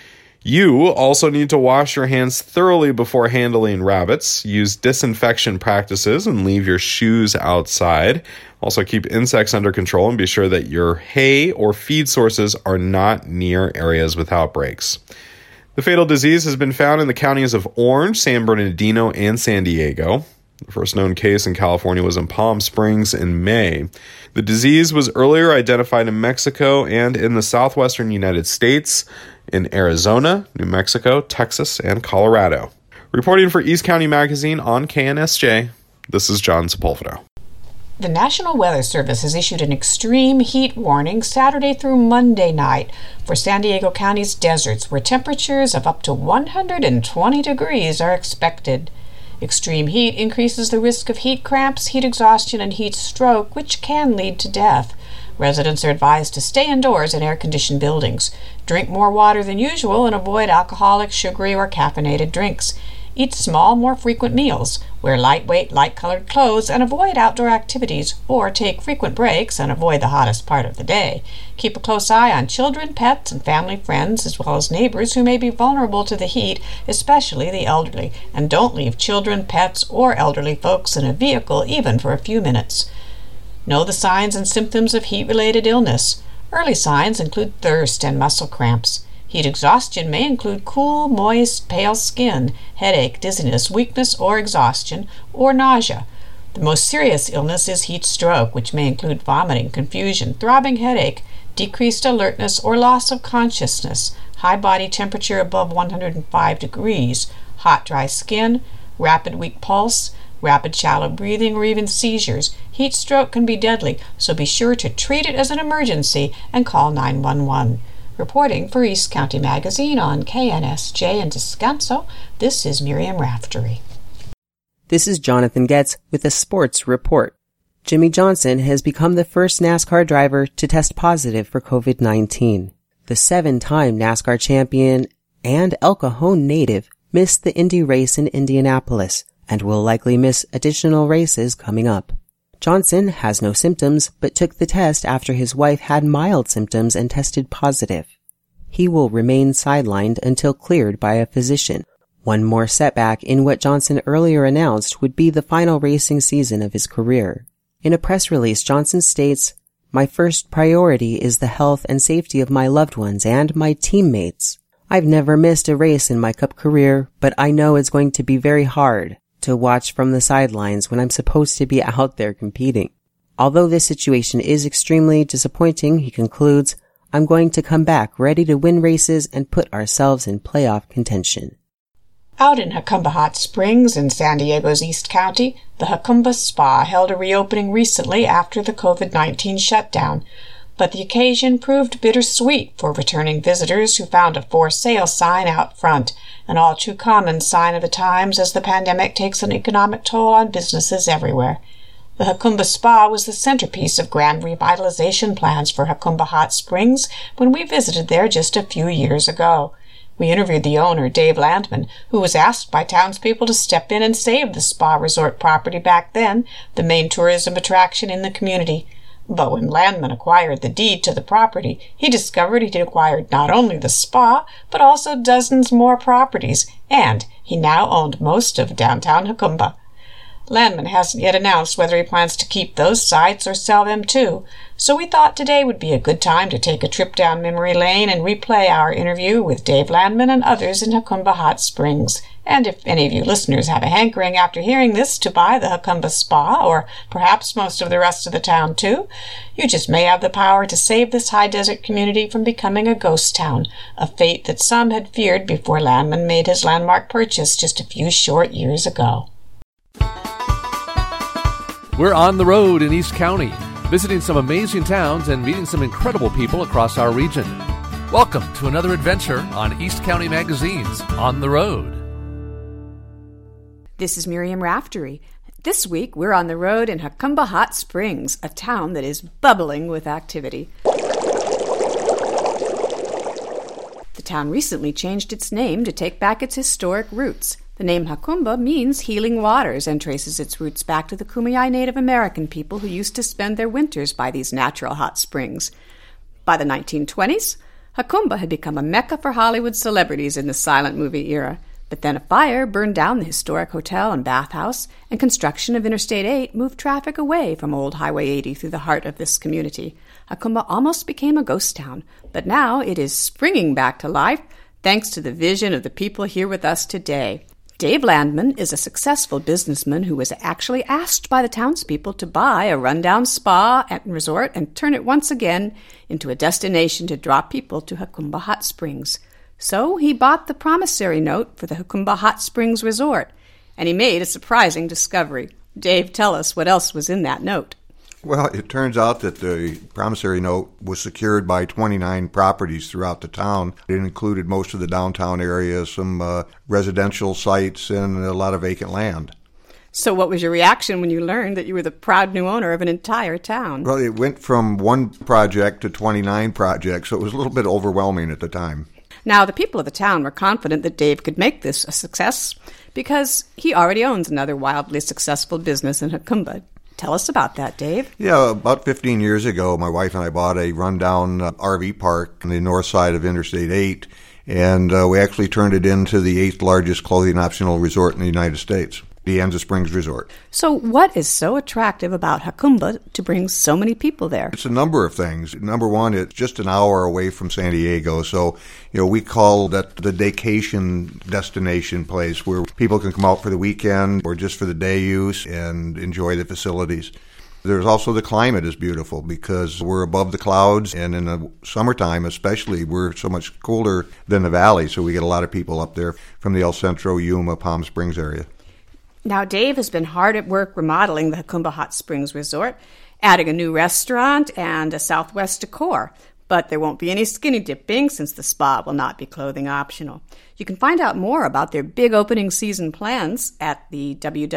You also need to wash your hands thoroughly before handling rabbits. Use disinfection practices and leave your shoes outside. Also keep insects under control and be sure that your hay or feed sources are not near areas with outbreaks. The fatal disease has been found in the counties of Orange, San Bernardino, and San Diego. The first known case in California was in Palm Springs in May. The disease was earlier identified in Mexico and in the southwestern United States, in Arizona, New Mexico, Texas, and Colorado. Reporting for East County Magazine on KNSJ, this is John Sepulveda. The National Weather Service has issued an extreme heat warning Saturday through Monday night for San Diego County's deserts, where temperatures of up to 120 degrees are expected. Extreme heat increases the risk of heat cramps, heat exhaustion, and heat stroke, which can lead to death. Residents are advised to stay indoors in air-conditioned buildings. Drink more water than usual and avoid alcoholic, sugary, or caffeinated drinks. Eat small, more frequent meals. Wear lightweight, light-colored clothes and avoid outdoor activities, or take frequent breaks and avoid the hottest part of the day. Keep a close eye on children, pets, and family friends, as well as neighbors who may be vulnerable to the heat, especially the elderly. And don't leave children, pets, or elderly folks in a vehicle even for a few minutes. Know the signs and symptoms of heat-related illness. Early signs include thirst and muscle cramps. Heat exhaustion may include cool, moist, pale skin, headache, dizziness, weakness or exhaustion, or nausea. The most serious illness is heat stroke, which may include vomiting, confusion, throbbing headache, decreased alertness or loss of consciousness, high body temperature above 105 degrees, hot, dry skin, rapid, weak pulse, rapid, shallow breathing, or even seizures. Heat stroke can be deadly, so be sure to treat it as an emergency and call 911. Reporting for East County Magazine on KNSJ in Descanso, this is Miriam Raftery. This is Jonathan Getz with a sports report. Jimmy Johnson has become the first NASCAR driver to test positive for COVID-19. The 7-time NASCAR champion and El Cajon native missed the Indy race in Indianapolis and will likely miss additional races coming up. Johnson has no symptoms, but took the test after his wife had mild symptoms and tested positive. He will remain sidelined until cleared by a physician. One more setback in what Johnson earlier announced would be the final racing season of his career. In a press release, Johnson states, "My first priority is the health and safety of my loved ones and my teammates. I've never missed a race in my Cup career, but I know it's going to be very hard to watch from the sidelines when I'm supposed to be out there competing. Although this situation is extremely disappointing," he concludes, "I'm going to come back ready to win races and put ourselves in playoff contention." Out in Jacumba Hot Springs in San Diego's East County, the Jacumba Spa held a reopening recently after the COVID-19 shutdown. But the occasion proved bittersweet for returning visitors who found a for sale sign out front, an all too common sign of the times as the pandemic takes an economic toll on businesses everywhere. The Jacumba Spa was the centerpiece of grand revitalization plans for Jacumba Hot Springs when we visited there just a few years ago. We interviewed the owner, Dave Landman, who was asked by townspeople to step in and save the spa resort property back then, the main tourism attraction in the community. But when Landman acquired the deed to the property, he discovered he'd acquired not only the spa, but also dozens more properties, and he now owned most of downtown Jacumba. Landman hasn't yet announced whether he plans to keep those sites or sell them too, so we thought today would be a good time to take a trip down memory lane and replay our interview with Dave Landman and others in Jacumba Hot Springs. And if any of you listeners have a hankering after hearing this to buy the Jacumba Spa, or perhaps most of the rest of the town too, you just may have the power to save this high desert community from becoming a ghost town, a fate that some had feared before Landman made his landmark purchase just a few short years ago. We're on the road in East County, visiting some amazing towns and meeting some incredible people across our region. Welcome to another adventure on East County Magazine's On the Road. This is Miriam Raftery. This week, we're on the road in Jacumba Hot Springs, a town that is bubbling with activity. The town recently changed its name to take back its historic roots. The name Jacumba means healing waters and traces its roots back to the Kumeyaay Native American people who used to spend their winters by these natural hot springs. By the 1920s, Jacumba had become a mecca for Hollywood celebrities in the silent movie era. But then a fire burned down the historic hotel and bathhouse, and construction of Interstate 8 moved traffic away from Old Highway 80 through the heart of this community. Jacumba almost became a ghost town, but now it is springing back to life thanks to the vision of the people here with us today. Dave Landman is a successful businessman who was actually asked by the townspeople to buy a rundown spa and resort and turn it once again into a destination to draw people to Jacumba Hot Springs. So he bought the promissory note for the Jacumba Hot Springs Resort, and he made a surprising discovery. Dave, tell us what else was in that note. Well, it turns out that the promissory note was secured by 29 properties throughout the town. It included most of the downtown area, some residential sites, and a lot of vacant land. So what was your reaction when you learned that you were the proud new owner of an entire town? Well, it went from one project to 29 projects, so it was a little bit overwhelming at the time. Now, the people of the town were confident that Dave could make this a success because he already owns another wildly successful business in Jacumba. Tell us about that, Dave. Yeah, about 15 years ago, my wife and I bought a rundown RV park on the north side of Interstate 8, and we actually turned it into the 8th largest clothing optional resort in the United States, the Anza Springs Resort. So what is so attractive about Jacumba to bring so many people there? It's a number of things. Number one, it's just an hour away from San Diego, so we call that the daycation destination place where people can come out for the weekend or just for the day use and enjoy the facilities. There's also the climate is beautiful because we're above the clouds, and in the summertime especially, we're so much cooler than the valley, so we get a lot of people up there from the El Centro, Yuma, Palm Springs area. Now, Dave has been hard at work remodeling the Jacumba Hot Springs Resort, adding a new restaurant and a Southwest decor. But there won't be any skinny dipping since the spa will not be clothing optional. You can find out more about their big opening season plans at the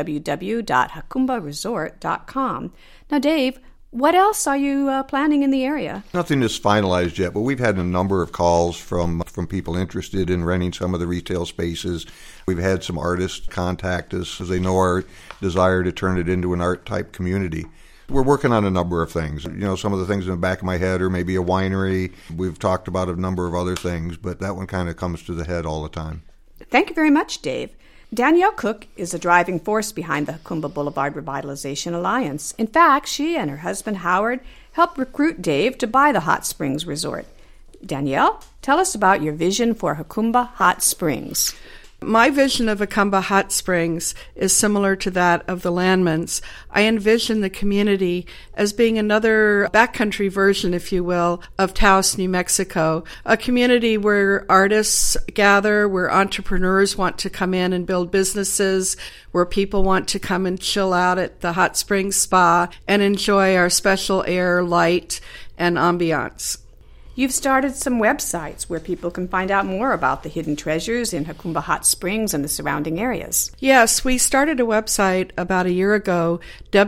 www.jacumbaresort.com. Now, Dave, what else are you planning in the area? Nothing is finalized yet, but we've had a number of calls from people interested in renting some of the retail spaces. We've had some artists contact us because they know our desire to turn it into an art-type community. We're working on a number of things. Some of the things in the back of my head are maybe a winery. We've talked about a number of other things, but that one kind of comes to the head all the time. Thank you very much, Dave. Danielle Cook is a driving force behind the Jacumba Boulevard Revitalization Alliance. In fact, she and her husband Howard helped recruit Dave to buy the Hot Springs Resort. Danielle, tell us about your vision for Jacumba Hot Springs. My vision of Hakumba Hot Springs is similar to that of the Landmans. I envision the community as being another backcountry version, if you will, of Taos, New Mexico, a community where artists gather, where entrepreneurs want to come in and build businesses, where people want to come and chill out at the Hot Springs Spa and enjoy our special air, light, and ambiance. You've started some websites where people can find out more about the hidden treasures in Hakumba Hot Springs and the surrounding areas. Yes, we started a website about a year ago,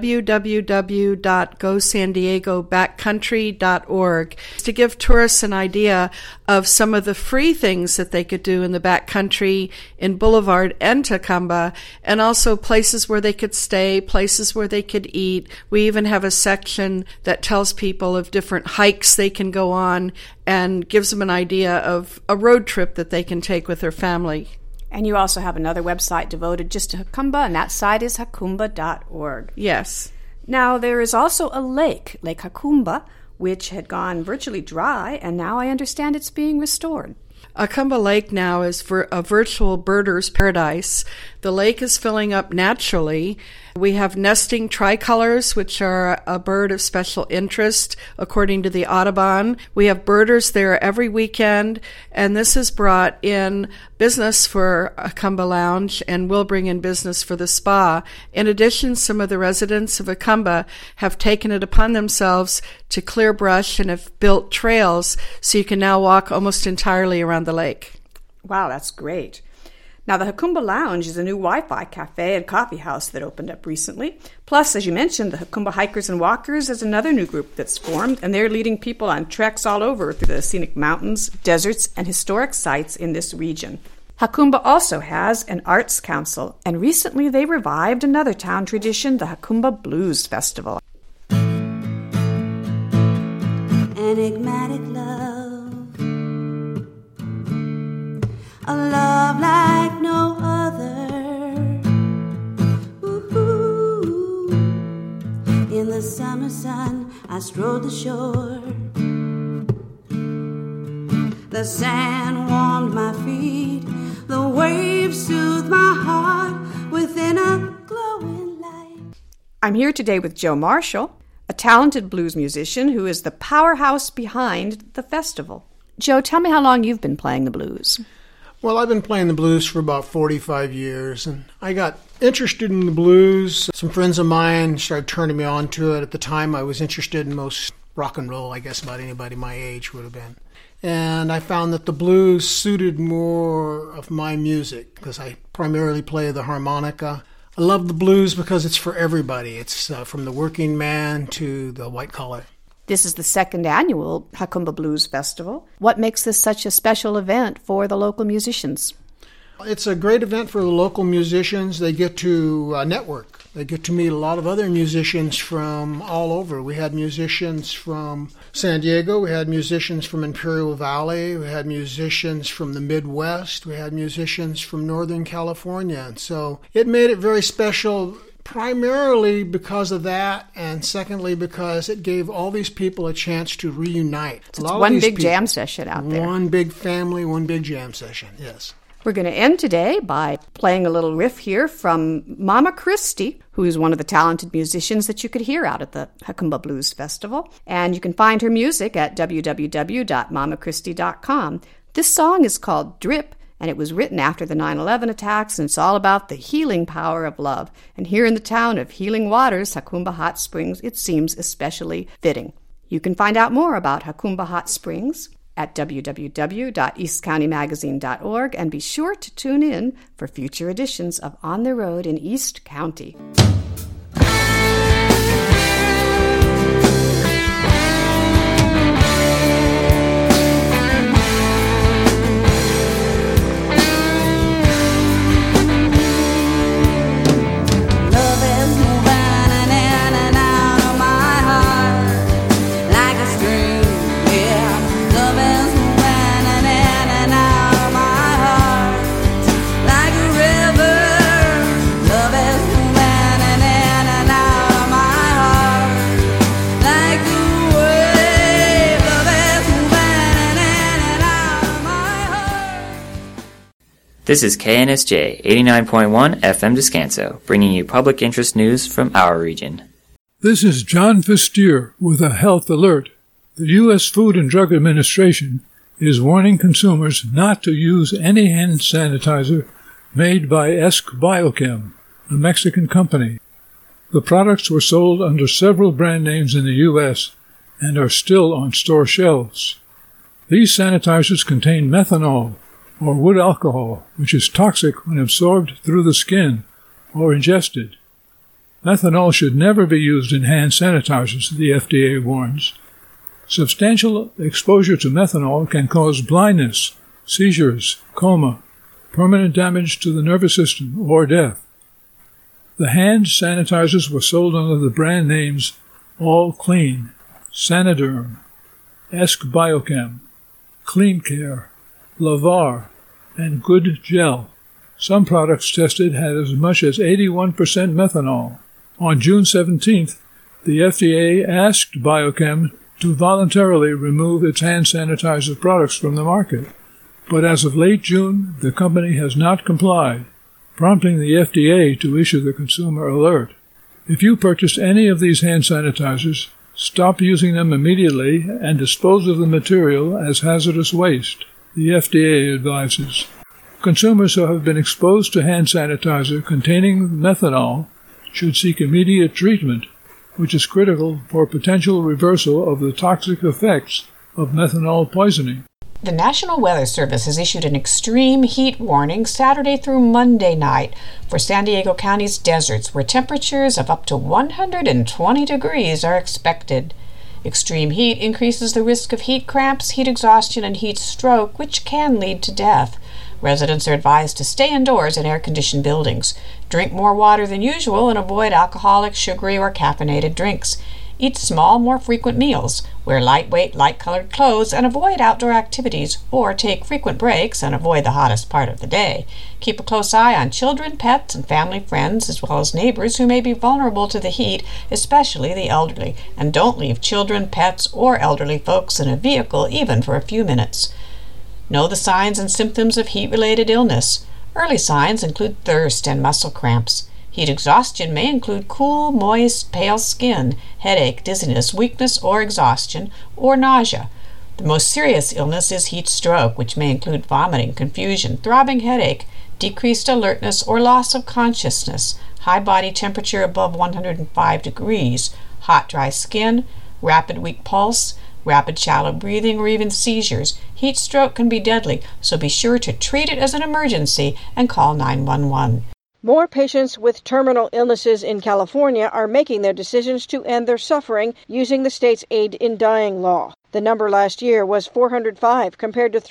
www.gosanDiegoBackcountry.org, to give tourists an idea of some of the free things that they could do in the backcountry, in Boulevard and Hakumba, and also places where they could stay, places where they could eat. We even have a section that tells people of different hikes they can go on and gives them an idea of a road trip that they can take with their family. And you also have another website devoted just to Hakumba, and that site is hakumba.org. Yes. Now, there is also a lake, Lake Hakumba, which had gone virtually dry, and now I understand it's being restored. Hakumba Lake now is a virtual birder's paradise. The lake is filling up naturally. We have nesting tricolors, which are a bird of special interest, according to the Audubon. We have birders there every weekend, and this has brought in business for Hakumba Lounge and will bring in business for the spa. In addition, some of the residents of Hakumba have taken it upon themselves to clear brush and have built trails, so you can now walk almost entirely around the lake. Wow, that's great. Now, the Hakumba Lounge is a new Wi-Fi cafe and coffee house that opened up recently. Plus, as you mentioned, the Hakumba Hikers and Walkers is another new group that's formed, and they're leading people on treks all over through the scenic mountains, deserts, and historic sites in this region. Hakumba also has an arts council, and recently they revived another town tradition, the Hakumba Blues Festival. Enigmatic love, a love like no other. Ooh, in the summer sun, I strolled the shore. The sand warmed my feet, the waves soothed my heart within a glowing light. I'm here today with Joe Marshall, a talented blues musician who is the powerhouse behind the festival. Joe, tell me how long you've been playing the blues. Well, I've been playing the blues for about 45 years, and I got interested in the blues. Some friends of mine started turning me on to it. At the time, I was interested in most rock and roll, I guess about anybody my age would have been. And I found that the blues suited more of my music because I primarily play the harmonica. I love the blues because it's for everybody. It's from the working man to the white collar. This is the second annual Hakumba Blues Festival. What makes this such a special event for the local musicians? It's a great event for the local musicians. They get to network. They get to meet a lot of other musicians from all over. We had musicians from San Diego. We had musicians from Imperial Valley. We had musicians from the Midwest. We had musicians from Northern California. And so it made it very special, primarily because of that, and secondly because it gave all these people a chance to reunite. It's one big jam session out there. One big family, one big jam session, yes. We're going to end today by playing a little riff here from Mama Christie, who is one of the talented musicians that you could hear out at the Hakumba Blues Festival. And you can find her music at www.mamachristie.com. This song is called Drip, and it was written after the 9/11 attacks, and it's all about the healing power of love. And here in the town of Healing Waters, Hakumba Hot Springs, it seems especially fitting. You can find out more about Hakumba Hot Springs at www.eastcountymagazine.org, and be sure to tune in for future editions of On the Road in East County. Like a river, love is moving This is KNSJ 89.1 FM Descanso, bringing you public interest news from our region. This is John Fistier with a health alert. The U.S. Food and Drug Administration is warning consumers not to use any hand sanitizer made by Esk Biochem, a Mexican company. The products were sold under several brand names in the U.S. and are still on store shelves. These sanitizers contain methanol, or wood alcohol, which is toxic when absorbed through the skin or ingested. Methanol should never be used in hand sanitizers, the FDA warns. Substantial exposure to methanol can cause blindness, seizures, coma, permanent damage to the nervous system, or death. The hand sanitizers were sold under the brand names All Clean, Saniderm, Esk Biochem, Clean Care, Lavar, and Good Gel. Some products tested had as much as 81% methanol. On June 17th, the FDA asked Biochem to voluntarily remove its hand sanitizer products from the market, but as of late June, the company has not complied, prompting the FDA to issue the consumer alert. If you purchased any of these hand sanitizers, stop using them immediately and dispose of the material as hazardous waste, the FDA advises. Consumers who have been exposed to hand sanitizer containing methanol should seek immediate treatment, which is critical for potential reversal of the toxic effects of methanol poisoning. The National Weather Service has issued an extreme heat warning Saturday through Monday night for San Diego County's deserts, where temperatures of up to 120 degrees are expected. Extreme heat increases the risk of heat cramps, heat exhaustion, and heat stroke, which can lead to death. Residents are advised to stay indoors in air-conditioned buildings, drink more water than usual, and avoid alcoholic, sugary, or caffeinated drinks. Eat small, more frequent meals, wear lightweight, light-colored clothes, and avoid outdoor activities, or take frequent breaks and avoid the hottest part of the day. Keep a close eye on children, pets, and family friends, as well as neighbors who may be vulnerable to the heat, especially the elderly, and don't leave children, pets, or elderly folks in a vehicle even for a few minutes. Know the signs and symptoms of heat-related illness. Early signs include thirst and muscle cramps. Heat exhaustion may include cool, moist, pale skin, headache, dizziness, weakness or exhaustion, or nausea. The most serious illness is heat stroke, which may include vomiting, confusion, throbbing headache, decreased alertness or loss of consciousness, high body temperature above 105 degrees, hot, dry skin, rapid, weak pulse, rapid, shallow breathing, or even seizures. Heat stroke can be deadly, so be sure to treat it as an emergency and call 911. More patients with terminal illnesses in California are making their decisions to end their suffering using the state's Aid in Dying law. The number last year was 405 compared to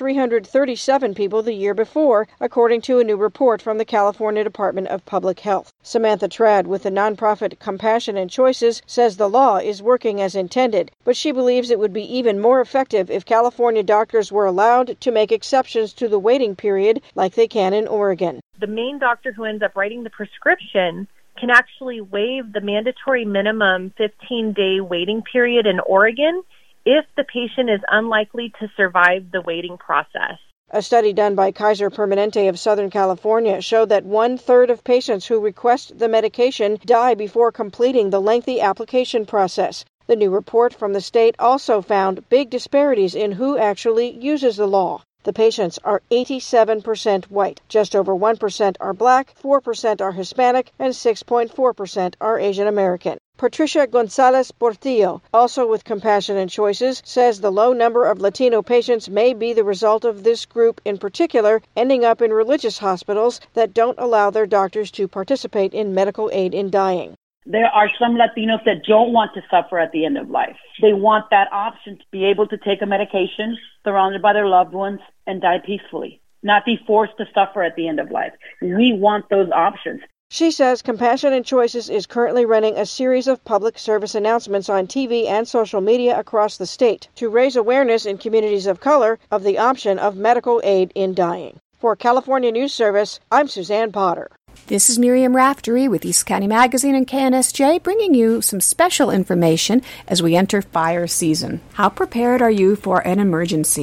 337 people the year before, according to a new report from the California Department of Public Health. Samantha Trad with the nonprofit Compassion and Choices says the law is working as intended, but she believes it would be even more effective if California doctors were allowed to make exceptions to the waiting period like they can in Oregon. The main doctor who ends up writing the prescription can actually waive the mandatory minimum 15-day waiting period in Oregon if the patient is unlikely to survive the waiting process. A study done by Kaiser Permanente of Southern California showed that 1/3 of patients who request the medication die before completing the lengthy application process. The new report from the state also found big disparities in who actually uses the law. The patients are 87% white, just over 1% are black, 4% are Hispanic, and 6.4% are Asian American. Patricia Gonzalez Portillo, also with Compassion and Choices, says the low number of Latino patients may be the result of this group in particular ending up in religious hospitals that don't allow their doctors to participate in medical aid in dying. There are some Latinos that don't want to suffer at the end of life. They want that option to be able to take a medication, surrounded by their loved ones, and die peacefully, not be forced to suffer at the end of life. We want those options. She says Compassion and Choices is currently running a series of public service announcements on TV and social media across the state to raise awareness in communities of color of the option of medical aid in dying. For California News Service, I'm Suzanne Potter. This is Miriam Raftery with East County Magazine and KNSJ, bringing you some special information as we enter fire season. How prepared are you for an emergency?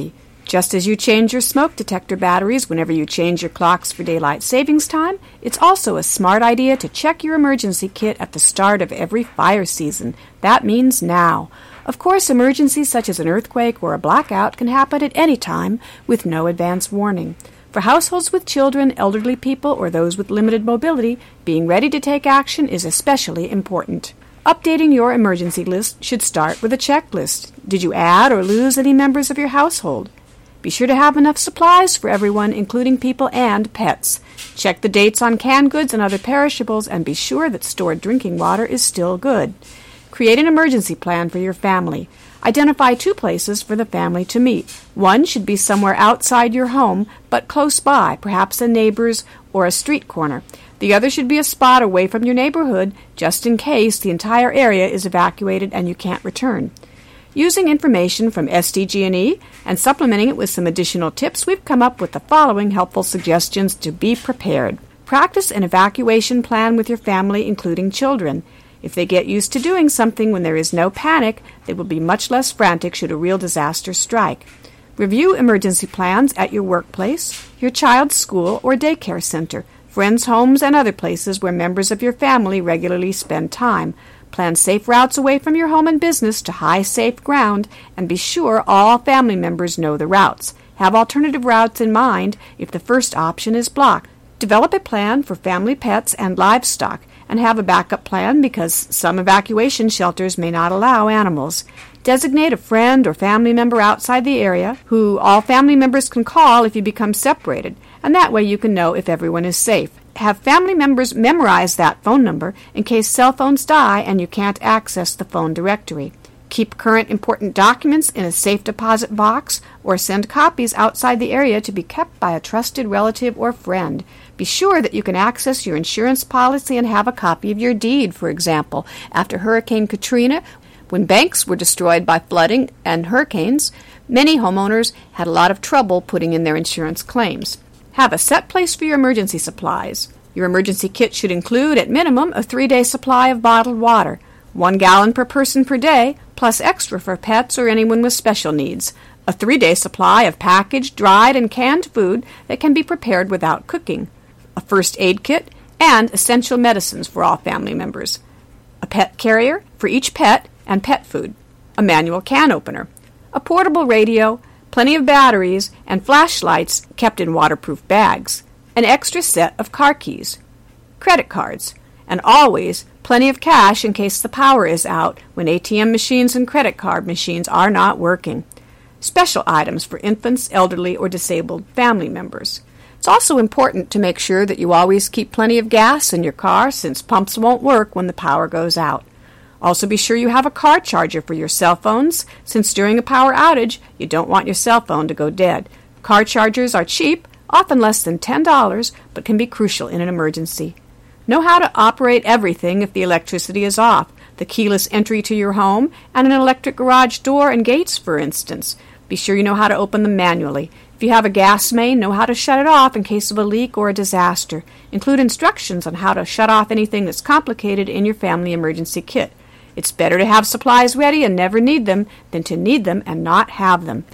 Just as you change your smoke detector batteries whenever you change your clocks for daylight savings time, it's also a smart idea to check your emergency kit at the start of every fire season. That means now. Of course, emergencies such as an earthquake or a blackout can happen at any time with no advance warning. For households with children, elderly people, or those with limited mobility, being ready to take action is especially important. Updating your emergency list should start with a checklist. Did you add or lose any members of your household? Be sure to have enough supplies for everyone, including people and pets. Check the dates on canned goods and other perishables, and be sure that stored drinking water is still good. Create an emergency plan for your family. Identify 2 places for the family to meet. One should be somewhere outside your home, but close by, perhaps a neighbor's or a street corner. The other should be a spot away from your neighborhood, just in case the entire area is evacuated and you can't return. Using information from SDG&E and supplementing it with some additional tips, we've come up with the following helpful suggestions to be prepared. Practice an evacuation plan with your family, including children. If they get used to doing something when there is no panic, they will be much less frantic should a real disaster strike. Review emergency plans at your workplace, your child's school or daycare center, friends' homes, and other places where members of your family regularly spend time. Plan safe routes away from your home and business to high, safe ground, and be sure all family members know the routes. Have alternative routes in mind if the first option is blocked. Develop a plan for family pets and livestock, and have a backup plan because some evacuation shelters may not allow animals. Designate a friend or family member outside the area who all family members can call if you become separated, and that way you can know if everyone is safe. Have family members memorize that phone number in case cell phones die and you can't access the phone directory. Keep current important documents in a safe deposit box or send copies outside the area to be kept by a trusted relative or friend. Be sure that you can access your insurance policy and have a copy of your deed, for example. After Hurricane Katrina, when banks were destroyed by flooding and hurricanes, many homeowners had a lot of trouble putting in their insurance claims. Have a set place for your emergency supplies. Your emergency kit should include, at minimum, a 3-day supply of bottled water, 1 gallon per person per day, plus extra for pets or anyone with special needs, a 3-day supply of packaged, dried, and canned food that can be prepared without cooking, a first aid kit, and essential medicines for all family members, a pet carrier for each pet and pet food, a manual can opener, a portable radio, plenty of batteries, and flashlights kept in waterproof bags, an extra set of car keys, credit cards, and always plenty of cash in case the power is out when ATM machines and credit card machines are not working, special items for infants, elderly, or disabled family members. It's also important to make sure that you always keep plenty of gas in your car since pumps won't work when the power goes out. Also be sure you have a car charger for your cell phones, since during a power outage, you don't want your cell phone to go dead. Car chargers are cheap, often less than $10, but can be crucial in an emergency. Know how to operate everything if the electricity is off, the keyless entry to your home, and an electric garage door and gates, for instance. Be sure you know how to open them manually. If you have a gas main, know how to shut it off in case of a leak or a disaster. Include instructions on how to shut off anything that's complicated in your family emergency kit. It's better to have supplies ready and never need them than to need them and not have them.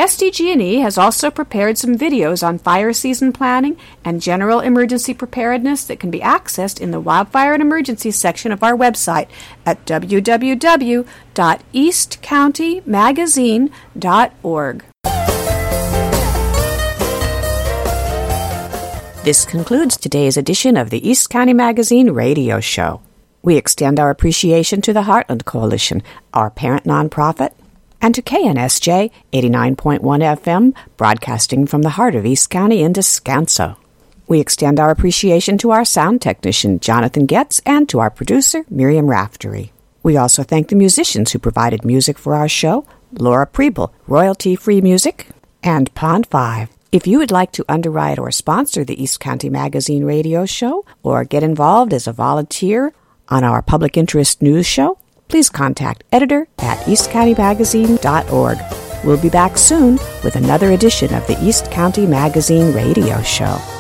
SDG&E has also prepared some videos on fire season planning and general emergency preparedness that can be accessed in the Wildfire and Emergency section of our website at www.eastcountymagazine.org. This concludes today's edition of the East County Magazine radio show. We extend our appreciation to the Heartland Coalition, our parent nonprofit, and to KNSJ 89.1 FM, broadcasting from the heart of East County in Descanso. We extend our appreciation to our sound technician, Jonathan Getz, and to our producer, Miriam Raftery. We also thank the musicians who provided music for our show, Laura Preble, royalty-free music, and Pond 5. If you would like to underwrite or sponsor the East County Magazine radio show, or get involved as a volunteer on our public interest news show, please contact editor@eastcountymagazine.org. We'll be back soon with another edition of the East County Magazine radio show.